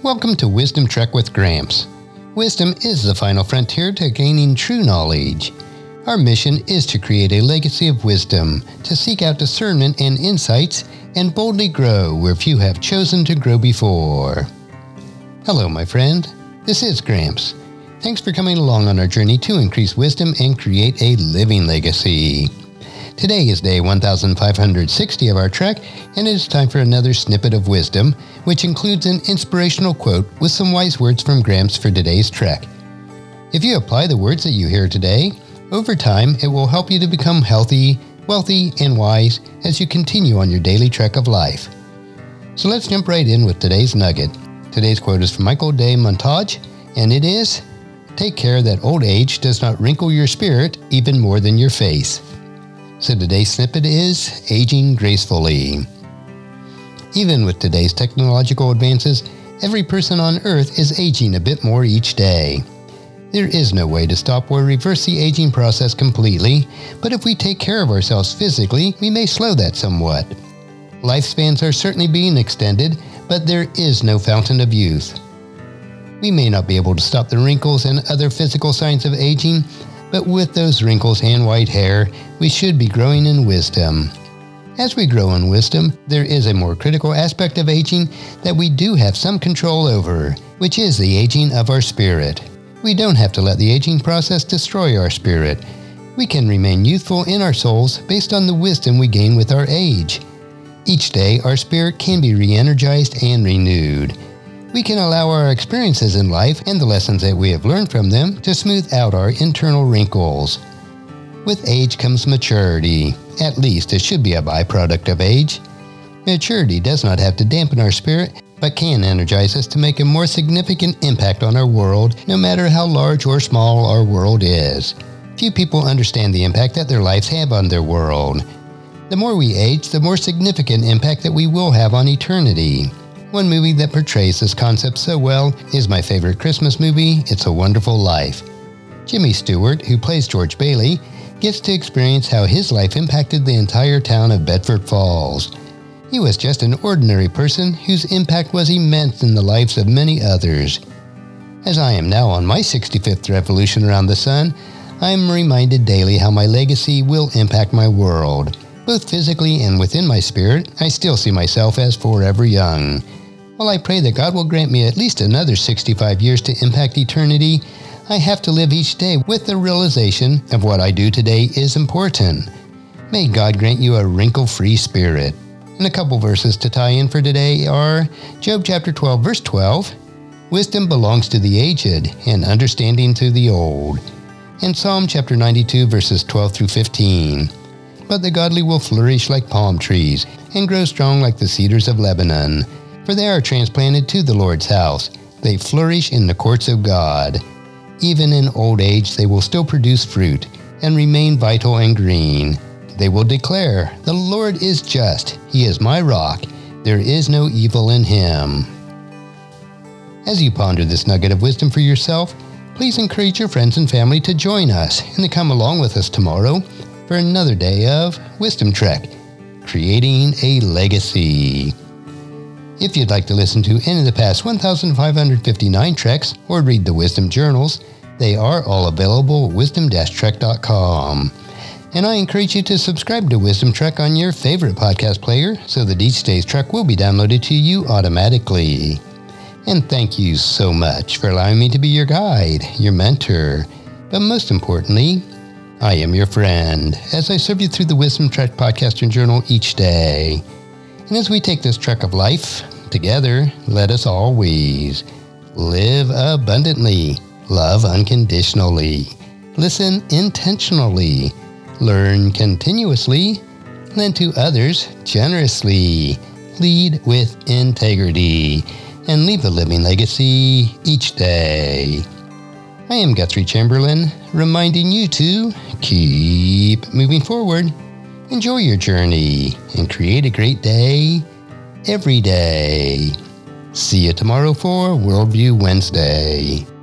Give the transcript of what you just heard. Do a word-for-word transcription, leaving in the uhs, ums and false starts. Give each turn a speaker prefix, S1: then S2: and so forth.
S1: Welcome to Wisdom Trek with Gramps. Wisdom is the final frontier to gaining true knowledge. Our mission is to create a legacy of wisdom, to seek out discernment and insights, and boldly grow where few have chosen to grow before. Hello, my friend. This is Gramps. Thanks for coming along on our journey to increase wisdom and create a living legacy. Today is day one thousand five hundred sixty of our trek, and it is time for another snippet of wisdom, which includes an inspirational quote with some wise words from Gramps for today's trek. If you apply the words that you hear today, over time it will help you to become healthy, wealthy, and wise as you continue on your daily trek of life. So let's jump right in with today's nugget. Today's quote is from Michael de Montage, and it is, "Take care that old age does not wrinkle your spirit even more than your face." So today's snippet is aging gracefully. Even with today's technological advances, every person on Earth is aging a bit more each day. There is no way to stop or reverse the aging process completely, but if we take care of ourselves physically, we may slow that somewhat. Lifespans are certainly being extended, but there is no fountain of youth. We may not be able to stop the wrinkles and other physical signs of aging, but with those wrinkles and white hair, we should be growing in wisdom. As we grow in wisdom, there is a more critical aspect of aging that we do have some control over, which is the aging of our spirit. We don't have to let the aging process destroy our spirit. We can remain youthful in our souls based on the wisdom we gain with our age. Each day, our spirit can be re-energized and renewed. We can allow our experiences in life and the lessons that we have learned from them to smooth out our internal wrinkles. With age comes maturity. At least it should be a byproduct of age. Maturity does not have to dampen our spirit, but can energize us to make a more significant impact on our world, no matter how large or small our world is. Few people understand the impact that their lives have on their world. The more we age, the more significant impact that we will have on eternity. One movie that portrays this concept so well is my favorite Christmas movie, It's a Wonderful Life. Jimmy Stewart, who plays George Bailey, gets to experience how his life impacted the entire town of Bedford Falls. He was just an ordinary person whose impact was immense in the lives of many others. As I am now on my sixty-fifth revolution around the sun, I am reminded daily how my legacy will impact my world. Both physically and within my spirit, I still see myself as forever young. While I pray that God will grant me at least another sixty-five years to impact eternity, I have to live each day with the realization of what I do today is important. May God grant you a wrinkle-free spirit. And a couple verses to tie in for today are Job chapter twelve, verse twelve, "Wisdom belongs to the aged, and understanding to the old." And Psalm chapter ninety-two, verses twelve through fifteen, "But the godly will flourish like palm trees, and grow strong like the cedars of Lebanon. For they are transplanted to the Lord's house. They flourish in the courts of God. Even in old age they will still produce fruit, and remain vital and green. They will declare, 'The Lord is just. He is my rock. There is no evil in him.'" As you ponder this nugget of wisdom for yourself, please encourage your friends and family to join us and to come along with us tomorrow for another day of Wisdom Trek, creating a legacy. If you'd like to listen to any of the past one thousand five hundred fifty-nine treks or read the Wisdom Journals, they are all available at wisdom dash trek dot com. And I encourage you to subscribe to Wisdom Trek on your favorite podcast player so that each day's trek will be downloaded to you automatically. And thank you so much for allowing me to be your guide, your mentor, but most importantly, I am your friend as I serve you through the Wisdom Trek podcast and journal each day. And as we take this trek of life together, let us always live abundantly, love unconditionally, listen intentionally, learn continuously, lend to others generously, lead with integrity, and leave a living legacy each day. I am Guthrie Chamberlain, reminding you to keep moving forward, enjoy your journey, and create a great day every day. See you tomorrow for Worldview Wednesday.